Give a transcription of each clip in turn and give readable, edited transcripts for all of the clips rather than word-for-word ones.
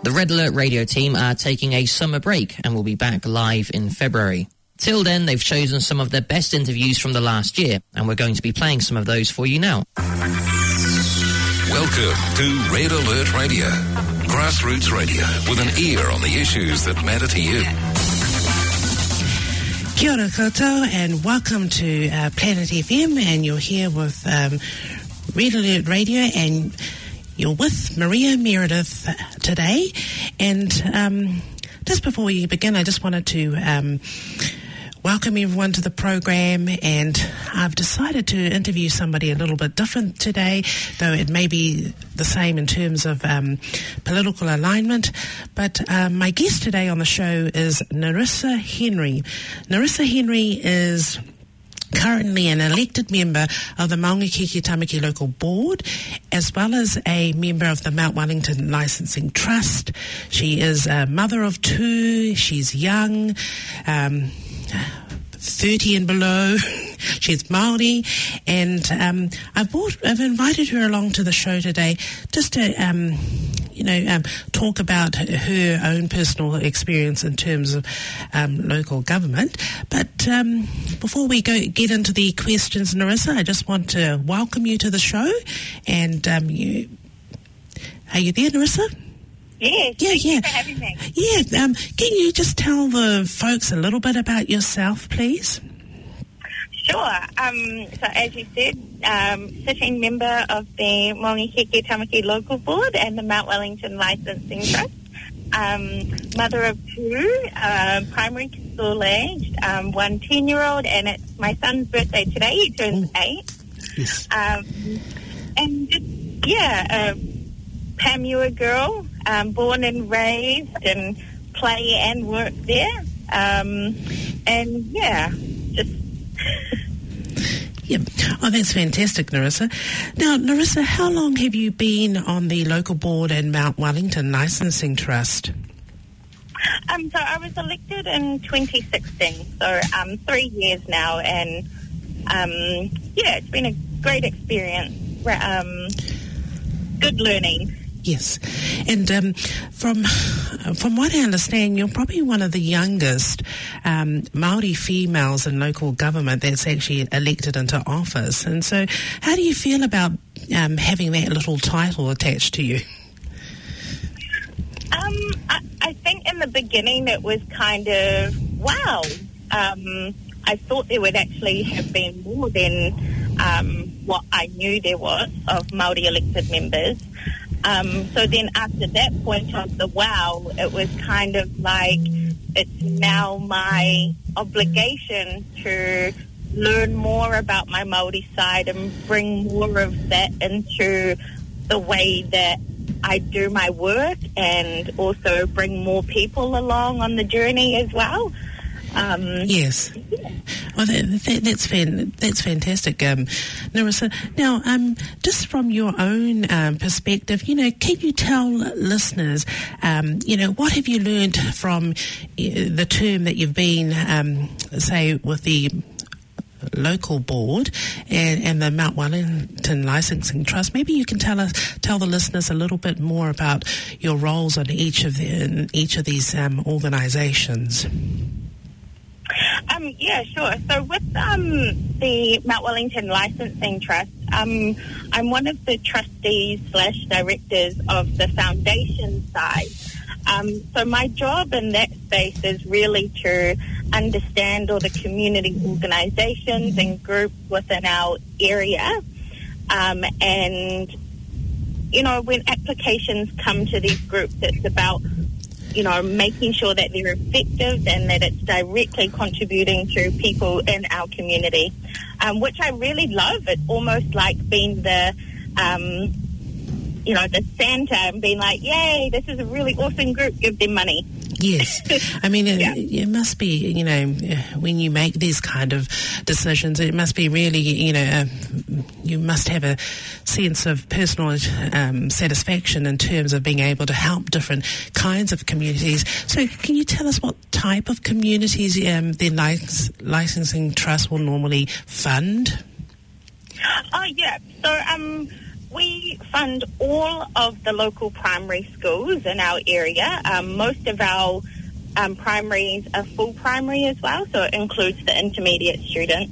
The Red Alert Radio team are taking a summer break and will be back live in February. Till then, they've chosen some of their best interviews from the last year, and we're going to be playing some of those for you now. Welcome to Red Alert Radio, grassroots radio with an ear on the issues that matter to you. Kia ora koutou, and welcome to Planet FM, and you're here with Red Alert Radio, and you're with Maria Meredith today. And just before we begin, I just wanted to welcome everyone to the program, and I've decided to interview somebody a little bit different today, though it may be the same in terms of political alignment. But my guest today on the show is Nerissa Henry. Nerissa Henry is currently an elected member of the Maungakeke Tamaki Local Board, as well as a member of the Mount Wellington Licensing Trust. She is a mother of two. She's young, 30 and below. She's Māori, and I've invited her along to the show today just to talk about her own personal experience in terms of local government. But before we get into the questions, Nerissa, I just want to welcome you to the show. And are you there, Nerissa? Yes, thank you for having me. Yeah, can you just tell the folks a little bit about yourself, please? Sure. So as you said, sitting member of the Maungakeke Tamaki Local Board and the Mount Wellington Licensing Trust. Mother of two, primary school aged, 1 10-year-old, and it's my son's birthday today. He turns 8. Yes. And just, Panmure girl, born and raised and play and work there. Yeah. Oh, that's fantastic, Nerissa. Now, Nerissa, how long have you been on the local board and Mount Wellington Licensing Trust? So I was elected in 2016, so 3 years now, and it's been a great experience. Good learning. Yes, and from what I understand, you're probably one of the youngest Māori females in local government that's actually elected into office. And so, how do you feel about having that little title attached to you? I think in the beginning it was kind of wow. I thought there would actually have been more than what I knew there was of Māori elected members. So then after that point of the wow, it was kind of like it's now my obligation to learn more about my Māori side and bring more of that into the way that I do my work, and also bring more people along on the journey as well. Yes. Yeah. Well, that's fantastic, Nerissa. Now, just from your own perspective, can you tell listeners, what have you learned from the term that you've been, say, with the local board and the Mount Wellington Licensing Trust? Maybe you can tell the listeners a little bit more about your roles in each of these organisations. Yeah, sure. So with the Mount Wellington Licensing Trust, I'm one of the trustees/directors of the foundation side. So my job in that space is really to understand all the community organisations and groups within our area. And, when applications come to these groups, it's about making sure that they're effective and that it's directly contributing to people in our community, which I really love. It's almost like being the Santa and being like, yay, this is a really awesome group, give them money. Yes. I mean, it must be, when you make these kind of decisions, it must be really, you must have a sense of personal satisfaction in terms of being able to help different kinds of communities. So can you tell us what type of communities the licensing trust will normally fund? Oh, yeah. So we fund all of the local primary schools in our area. Most of our primaries are full primary as well, so it includes the intermediate students.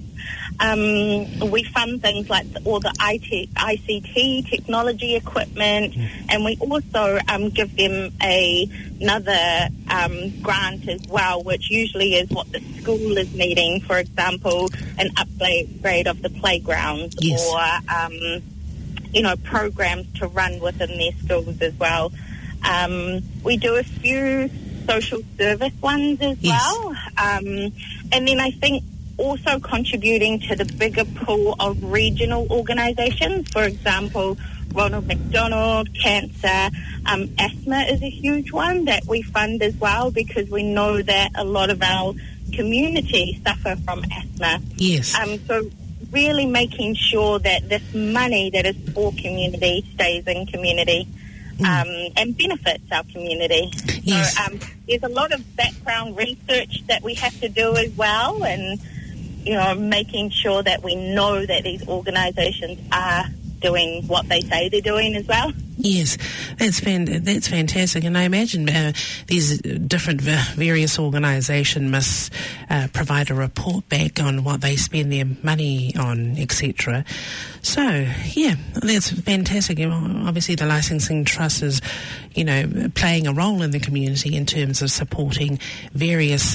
We fund things like all the ICT technology equipment, and we also give them another grant as well, which usually is what the school is needing. For example, an upgrade of the playgrounds, or programs to run within their schools as well. We do a few social service ones as well, and then I think also contributing to the bigger pool of regional organisations. For example, Ronald McDonald, cancer, asthma is a huge one that we fund as well, because we know that a lot of our community suffer from asthma. Yes. So really making sure that this money that is for community stays in community and benefits our community. Yes. So there's a lot of background research that we have to do as well, and making sure that we know that these organisations are doing what they say they're doing as well. Yes, that's fantastic. And I imagine these different various organisations must provide a report back on what they spend their money on, etc. So, yeah, that's fantastic. Obviously, the Licensing Trust is, playing a role in the community in terms of supporting various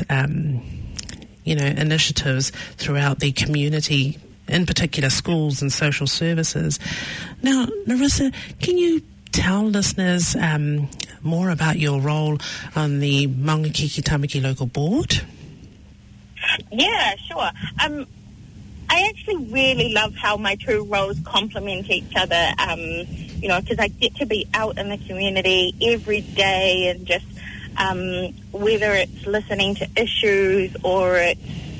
initiatives throughout the community, in particular schools and social services. Now, Narissa, can you tell listeners more about your role on the Maungakiki Tamaki Local Board? Yeah, sure. I actually really love how my two roles complement each other, because I get to be out in the community every day and just whether it's listening to issues or it's,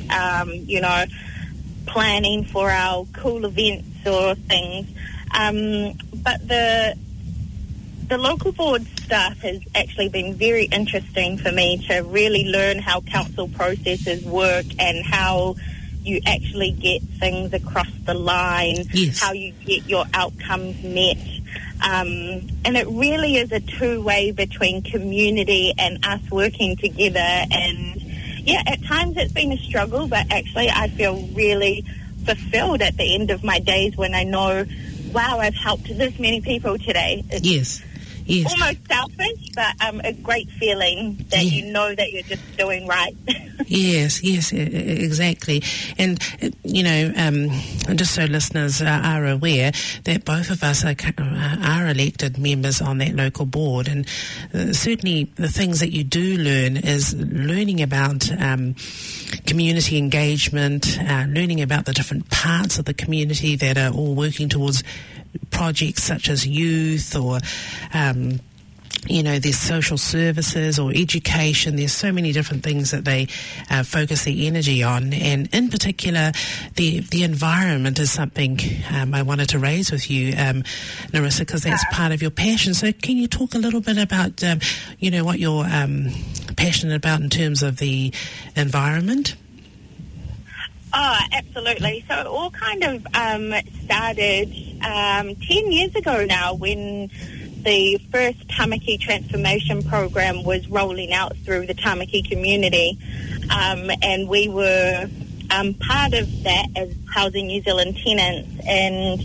planning for our cool events or things. But the local board staff has actually been very interesting for me to really learn how council processes work and how you actually get things across the line, how you get your outcomes met. And it really is a two-way between community and us working together. And, yeah, at times it's been a struggle, but actually I feel really fulfilled at the end of my days when I know, wow, I've helped this many people today. It's almost selfish, but a great feeling that you know that you're just doing right. Yes, exactly. And, just so listeners are aware that both of us are elected members on that local board, and certainly the things that you do learn is learning about community engagement, learning about the different parts of the community that are all working towards projects such as youth or there's social services or education. There's so many different things that they focus their energy on, and in particular the environment is something I wanted to raise with you, Narissa, because that's part of your passion. So can you talk a little bit about what you're passionate about in terms of the environment? Oh, absolutely. So it all kind of started 10 years ago now, when the first Tamaki Transformation Program was rolling out through the Tamaki community. And we were part of that as Housing New Zealand tenants. And,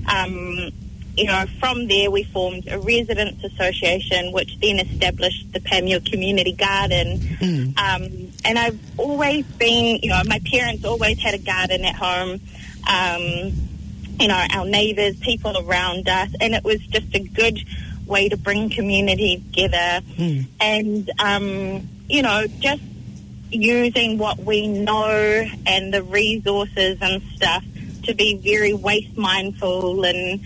from there we formed a residents association, which then established the Panmure Community Garden. And I've always been, my parents always had a garden at home. Our neighbours, people around us, and it was just a good way to bring community together. And, just using what we know and the resources and stuff to be very waste mindful. And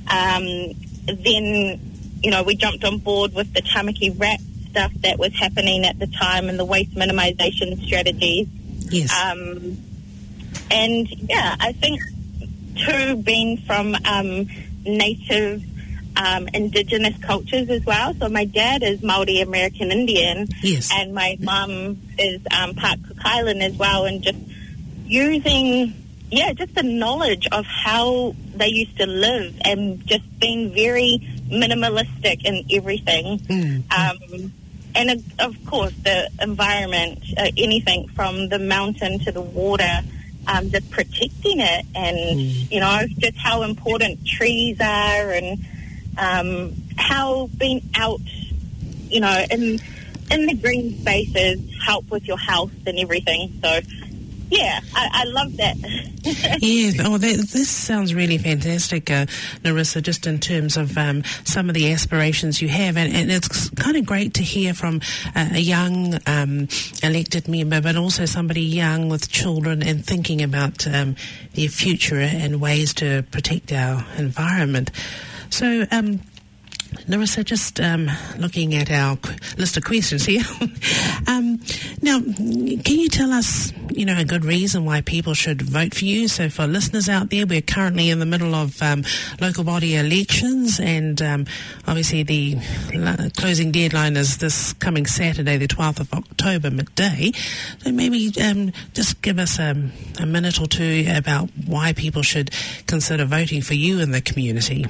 then, we jumped on board with the Tamaki Wrap stuff that was happening at the time and the waste minimisation strategies. Yes. And, I think, too, being from native Indigenous cultures as well. So my dad is Māori American Indian, and my mum is part Cook Island as well, and just using, just the knowledge of how they used to live, and just being very minimalistic in everything. And of course, the environment, anything from the mountain to the water, just protecting it, and you know, just how important trees are, and how being out, you know, in the green spaces help with your health and everything. So yeah, I love that. Yeah, this sounds really fantastic, Narissa, just in terms of some of the aspirations you have. And it's kind of great to hear from a young elected member, but also somebody young with children and thinking about their future and ways to protect our environment. So, Narissa, just looking at our list of questions here. Now, can you tell us, you know, a good reason why people should vote for you? So for listeners out there, we're currently in the middle of local body elections, and obviously the closing deadline is this coming Saturday, the 12th of October, midday. So maybe just give us a minute or two about why people should consider voting for you in the community.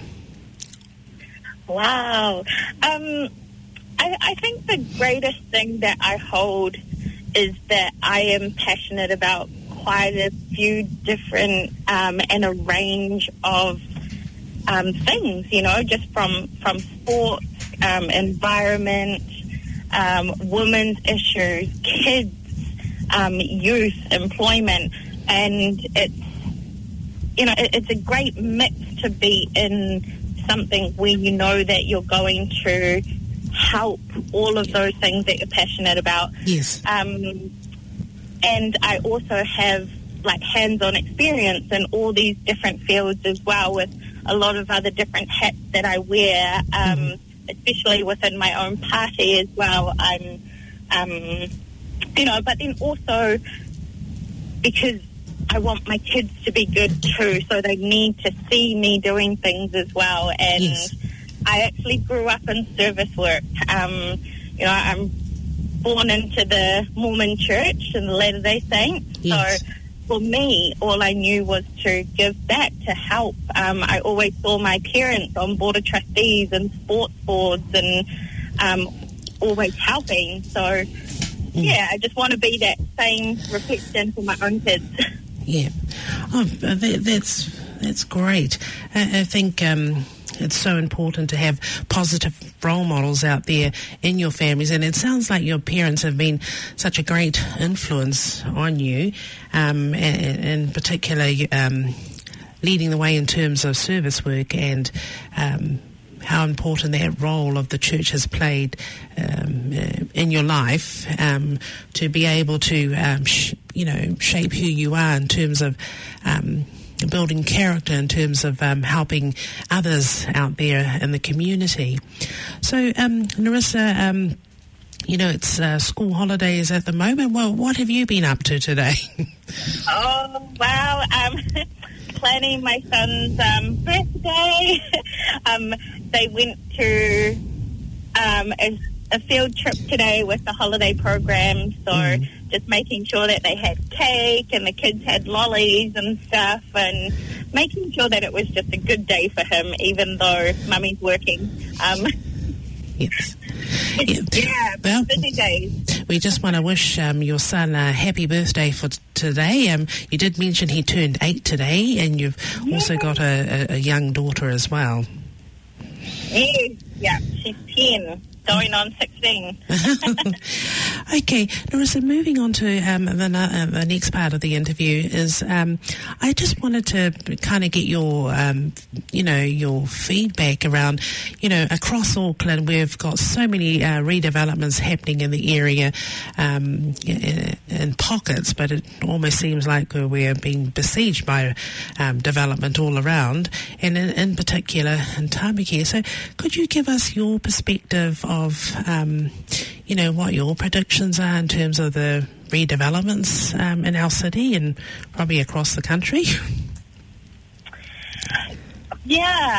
Wow. I think the greatest thing that I hold is that I am passionate about quite a few different and a range of things, you know, just from sports, environment, women's issues, kids, youth, employment, and it's a great mix to be in something where you know that you're going to help all of those things that you're passionate about. Yes. And I also have like hands-on experience in all these different fields as well, with a lot of other different hats that I wear, especially within my own party as well. I'm, but then also because I want my kids to be good too, so they need to see me doing things as well. And yes. I actually grew up in service work. I'm born into the Mormon Church and the Latter-day Saints. Yes. So for me, all I knew was to give back, to help. I always saw my parents on board of trustees and sports boards and always helping. So, yeah, I just want to be that same reflection for my own kids. Yeah. Oh, that's great. I think it's so important to have positive role models out there in your families, and it sounds like your parents have been such a great influence on you, in particular leading the way in terms of service work and how important that role of the church has played in your life, to be able to shape who you are in terms of building character, in terms of helping others out there in the community. So, Narissa, it's school holidays at the moment. Well, what have you been up to today? Oh, wow. Planning my son's birthday. They went to a field trip today with the holiday program, so just making sure that they had cake and the kids had lollies and stuff, and making sure that it was just a good day for him, even though Mummy's working. Yes. Yeah, well, busy days. We just want to wish your son a happy birthday for today. You did mention he turned 8 today, and you've also got a young daughter as well. Yeah, she's 10. Going on 16. Okay, Narissa, moving on to the next part of the interview is I just wanted to kind of get your your feedback around, across Auckland we've got so many redevelopments happening in the area in pockets, but it almost seems like we're being besieged by development all around, and in particular in Tamaki. So could you give us your perspective of what your predictions are in terms of the redevelopments in our city and probably across the country? Yeah,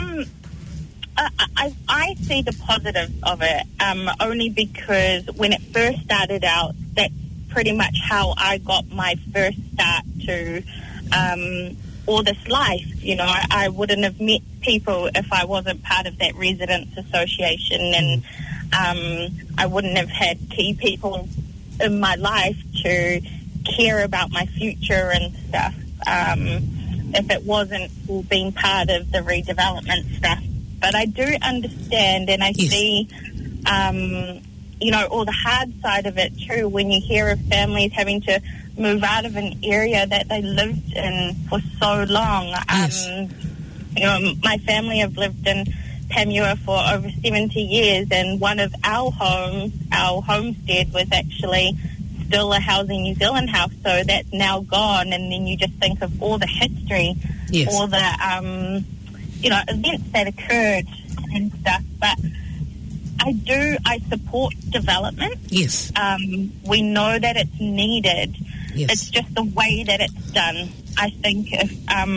I see the positive of it, only because when it first started out, that's pretty much how I got my first start to all this life. You know, I wouldn't have met people if I wasn't part of that residents association, and I wouldn't have had key people in my life to care about my future and stuff if it wasn't for being part of the redevelopment stuff. But I do understand, and I see you know, all the hard side of it too, when you hear of families having to move out of an area that they lived in for so long. You know, my family have lived in Panmure for over 70 years, and one of our homes, our homestead, was actually still a Housing New Zealand house, so that's now gone. And then you just think of all the history, all the, you know, events that occurred and stuff. But I support development. Yes. We know that it's needed. Yes. It's just the way that it's done. I think if,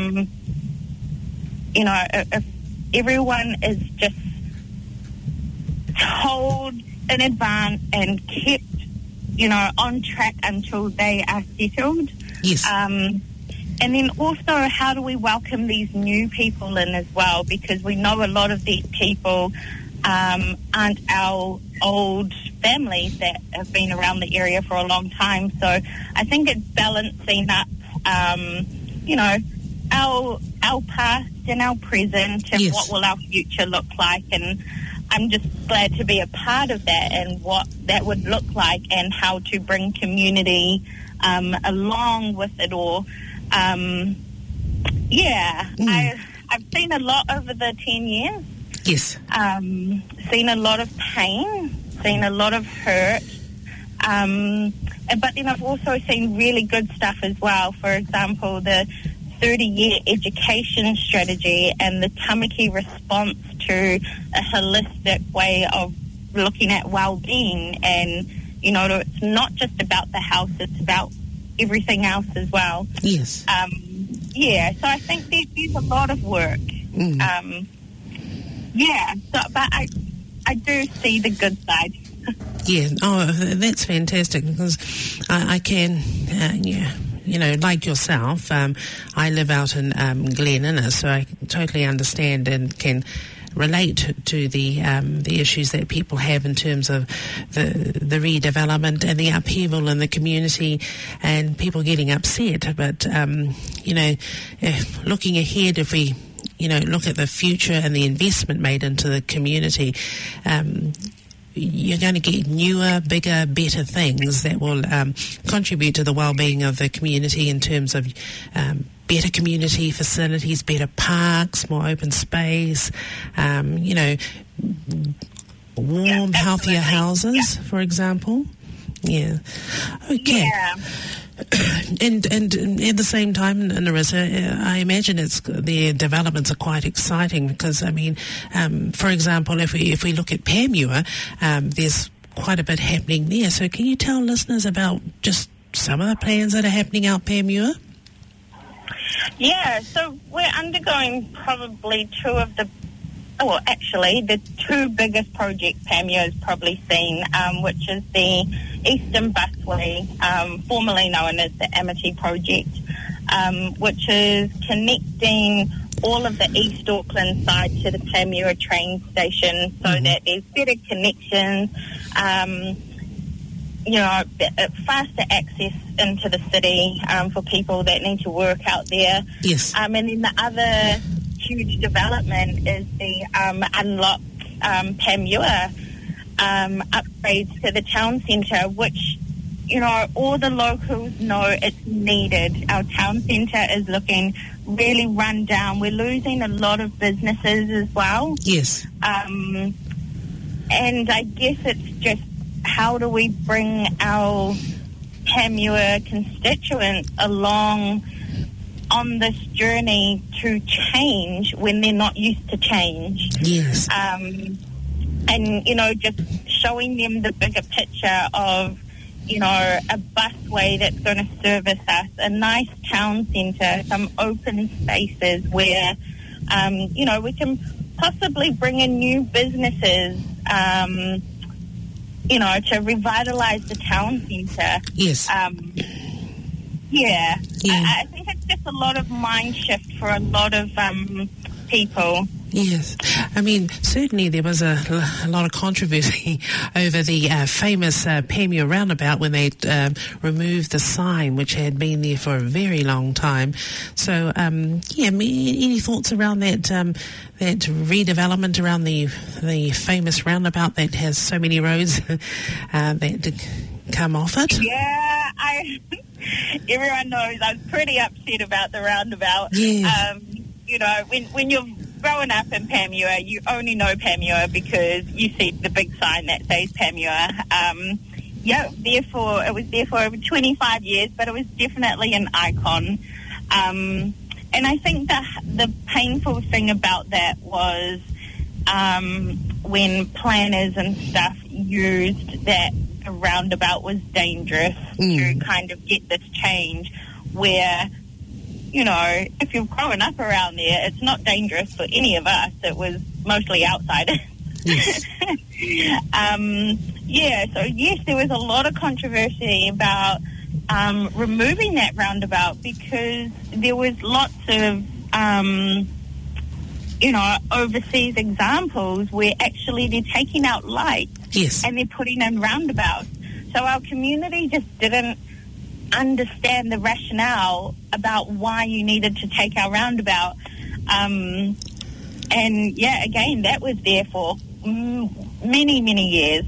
you know, if everyone is just told in advance and kept, you know, on track until they are settled. Yes. And then also, how do we welcome these new people in as well? Because we know a lot of these people aren't our old families that have been around the area for a long time. So I think it's balancing up, you know, our past and our present, and what will our future look like. And I'm just glad to be a part of that and what that would look like, and how to bring community along with it all. I've seen a lot over the 10 years. Yes. Seen a lot of pain, seen a lot of hurt, but then I've also seen really good stuff as well. For example, the 30-year education strategy and the Tamaki response to a holistic way of looking at well-being. And, you know, it's not just about the house, it's about everything else as well. Yes. So I think there's a lot of work. But I do see the good side. That's fantastic, because I can, you know, like yourself, I live out in Glen Innes, so I totally understand and can relate to the issues that people have in terms of the redevelopment and the upheaval in the community and people getting upset. But, you know, looking ahead, if we, you know, look at the future and the investment made into the community, you're going to get newer, bigger, better things that will contribute to the well-being of the community in terms of better community facilities, better parks, more open space, you know, warm, healthier houses, for example. Okay. And at the same time, Narissa, I imagine the developments are quite exciting, because, I mean, for example, if we look at Panmure, there's quite a bit happening there. So can you tell listeners about just some of the plans that are happening out Panmure? Yeah, so we're undergoing probably the two biggest projects Panmure has probably seen, which is the Eastern Busway, formerly known as the Amity Project, which is connecting all of the East Auckland side to the Panmure train station, so that there's better connections, you know, faster access into the city for people that need to work out there. Yes. And then the other huge development is the Unlock Panmure upgrades to the town centre, which, you know, all the locals know it's needed. Our town centre is looking really run down. We're losing a lot of businesses as well. Yes. And I guess it's just, how do we bring our Panmure constituents along on this journey to change when they're not used to change? Yes. And, you know, just showing them the bigger picture of, you know, a busway that's going to service us, a nice town centre, some open spaces where, you know, we can possibly bring in new businesses, you know, to revitalise the town centre. Yes. Yeah. Yeah. I think it's just a lot of mind shift for a lot of people. Yes. I mean, certainly there was a lot of controversy over the famous Panmure roundabout when they removed the sign, which had been there for a very long time. So, any thoughts around that that redevelopment around the famous roundabout that has so many roads that come off it? Yeah, everyone knows I was pretty upset about the roundabout. Yes. When you're growing up in Panmure, you only know Panmure because you see the big sign that says Panmure. It was there for over 25 years, but it was definitely an icon. And I think the painful thing about that was when planners and stuff used that the roundabout was dangerous to kind of get this change where, if you're growing up around there, it's not dangerous for any of us. It was mostly outsiders. Yes. So yes, there was a lot of controversy about removing that roundabout because there was lots of, overseas examples where actually they're taking out lights and they're putting in roundabouts. So our community just didn't understand the rationale about why you needed to take our roundabout. Again, that was there for many, many years.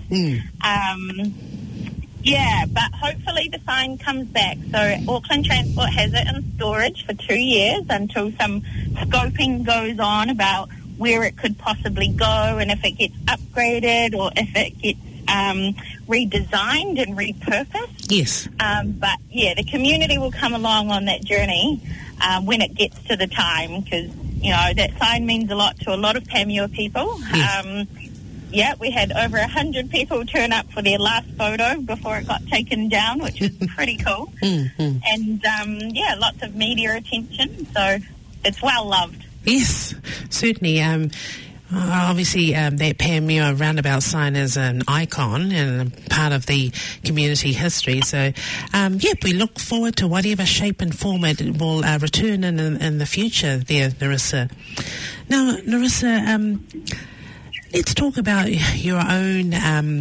But hopefully the sign comes back. So Auckland Transport has it in storage for 2 years until some scoping goes on about where it could possibly go and if it gets upgraded or if it gets redesigned and repurposed. Yes. The community will come along on that journey when it gets to the time because, that sign means a lot to a lot of Panmure people. Yes. We had over 100 people turn up for their last photo before it got taken down, which is pretty cool. And, lots of media attention, so it's well loved. Yes, certainly. Obviously, that Panmure roundabout sign is an icon and part of the community history. So, we look forward to whatever shape and form it will return in the future there, Nerissa. Now, Nerissa, let's talk about your own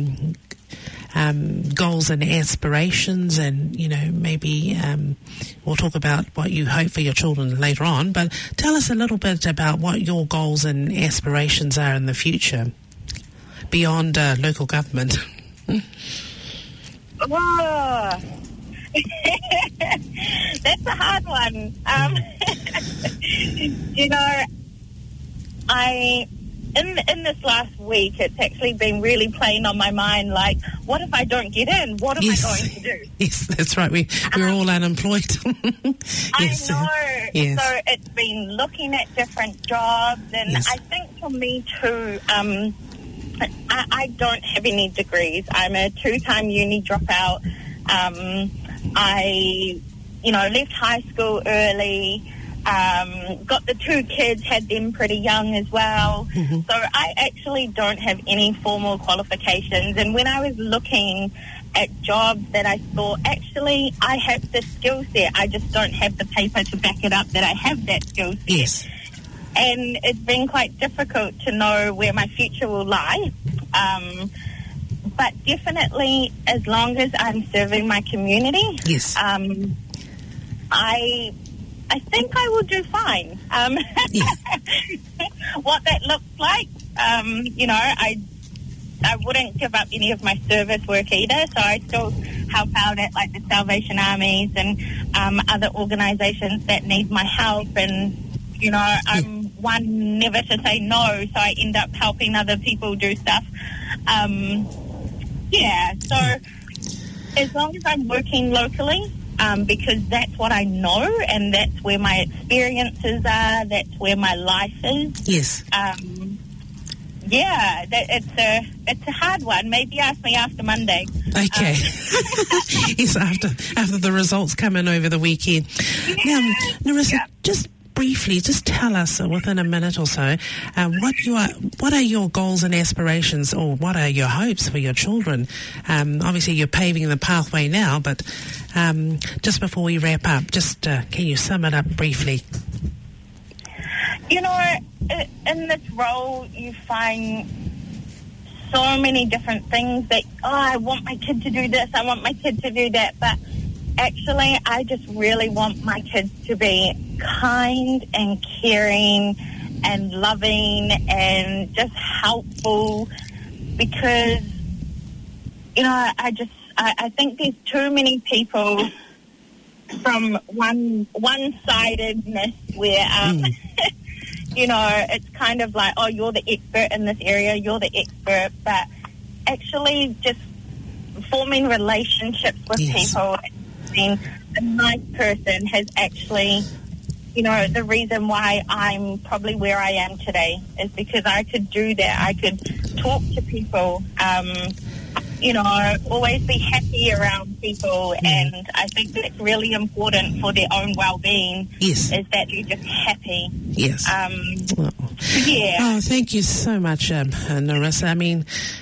goals and aspirations and, maybe we'll talk about what you hope for your children later on, but tell us a little bit about what your goals and aspirations are in the future beyond local government. Oh, that's a hard one. In this last week, it's actually been really playing on my mind, like, what if I don't get in? What am I going to do? Yes, that's right. We're all unemployed. Yes. I know. Yes. So it's been looking at different jobs, and I think for me too, I don't have any degrees. I'm a 2-time uni dropout. I left high school early. Got the 2 kids, had them pretty young as well. So I actually don't have any formal qualifications. And when I was looking at jobs that I thought, actually, I have the skill set, I just don't have the paper to back it up that I have that skill set. Yes. And it's been quite difficult to know where my future will lie. But definitely, as long as I'm serving my community, yes. I think I will do fine. What that looks like, I wouldn't give up any of my service work either, so I still help out at like the Salvation Armies and other organisations that need my help, and I'm one never to say no, so I end up helping other people do stuff. So as long as I'm working locally, because that's what I know and that's where my experiences are, that's where my life is. Yes. It's a hard one. Maybe ask me after Monday. Okay. Yes, after the results come in over the weekend. Now, Nerissa, just briefly, just tell us within a minute or so what are your goals and aspirations, or what are your hopes for your children? Obviously, you're paving the pathway now, but just before we wrap up, just can you sum it up briefly? You know, in this role, you find so many different things that, I want my kid to do this, I want my kid to do that, but actually, I just really want my kids to be kind and caring and loving and just helpful, because, you know, I think there's too many people from one-sidedness where, you know, it's kind of like, oh, you're the expert in this area, you're the expert, but actually just forming relationships with people, being a nice person has actually, you know, the reason why I'm probably where I am today is because I could do that. I could talk to people, you know, always be happy around people, and I think that's really important for their own well-being, is that they're just happy. Yes. Yeah. Oh, thank you so much, Narissa. I mean,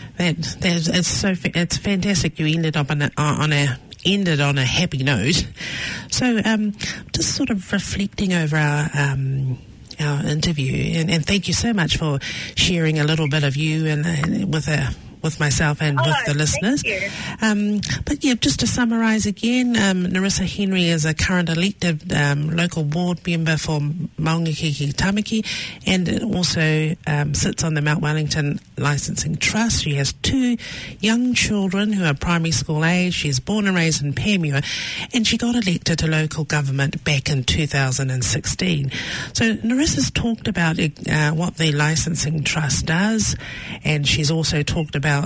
it's fantastic you ended up on a happy note. So, just sort of reflecting over our interview, and thank you so much for sharing a little bit of you and with myself and with the listeners. But yeah, just to summarise again, Narissa Henry is a current elected local board member for Maungakiki Tamaki, and also sits on the Mount Wellington Licensing Trust. She has 2 young children who are primary school age. She's born and raised in Panmure, and she got elected to local government back in 2016. So Narissa's talked about what the Licensing Trust does, and she's also talked about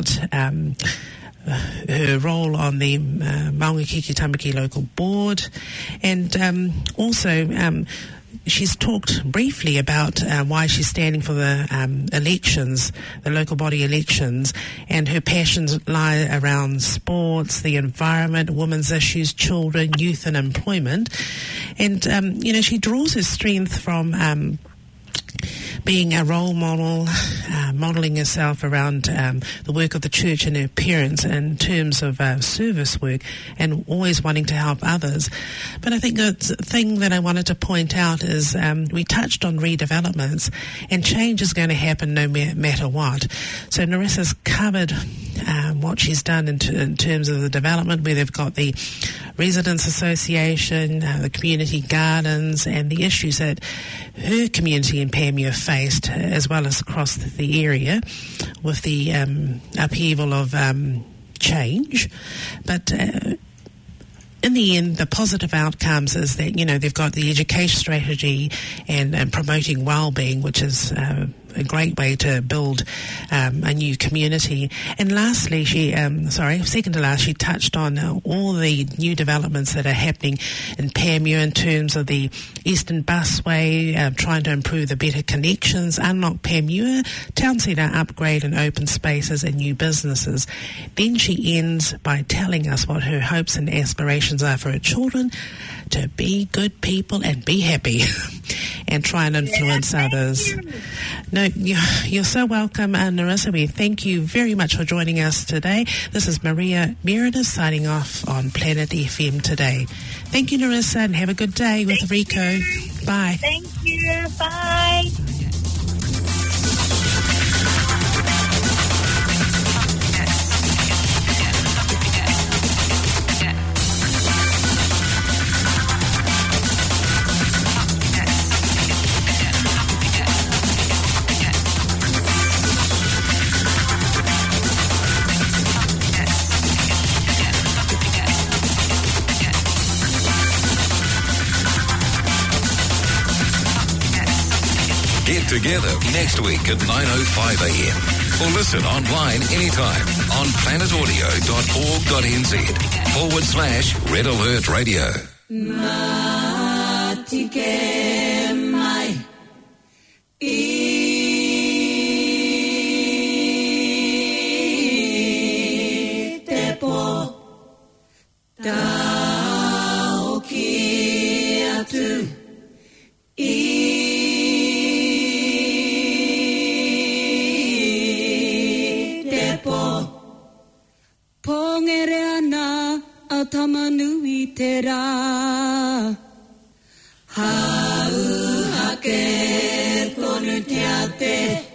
her role on the Maungakiki Tamaki local board, and also she's talked briefly about why she's standing for the elections, the local body elections, and her passions lie around sports, the environment, women's issues, children, youth and employment. And, you know, she draws her strength from being a role model, modelling herself around the work of the church and her parents in terms of service work, and always wanting to help others. But I think the thing that I wanted to point out is we touched on redevelopments, and change is going to happen no matter what. So Narissa's covered what she's done in terms of the development, where they've got the Residents Association, the community gardens, and the issues that her community in Panmure faced, as well as across the area, with the upheaval of change. But in the end, the positive outcomes is that, you know, they've got the education strategy and promoting well-being, which is a great way to build a new community. And lastly, second to last, she touched on all the new developments that are happening in Panmure in terms of the Eastern Busway, trying to improve the better connections, unlock Panmure, town centre upgrade and open spaces and new businesses. Then she ends by telling us what her hopes and aspirations are for her children: to be good people and be happy and try and influence others. No, you're so welcome, Narissa. We thank you very much for joining us today. This is Maria Meredith signing off on Planet FM today. Thank you, Narissa, and have a good day with Rico. Bye. Thank you. Bye. Get together next week at 9:05 a.m. or listen online anytime on planetaudio.org.nz/Red Alert Radio. Taoki atu Tongere ana atamanui te rā. Hau hake tonu te ate